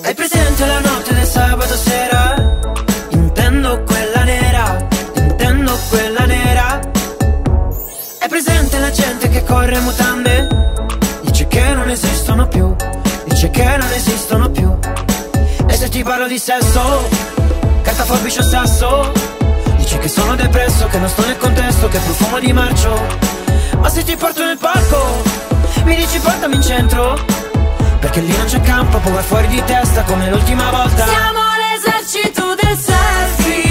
Hai presente la notte del sabato sera? Intendo quella nera, intendo quella nera. Hai presente la gente che corre in mutande? Dice che non esistono più, dice che non esistono più. E se ti parlo di sesso, carta, forbice o sasso, dici che sono depresso, che non sto nel contesto, che profumo di marcio. Ma se ti porto nel parco, mi dici portami in centro, perché lì non c'è campo, può vai fuori di testa come l'ultima volta. Siamo l'esercito del selfie.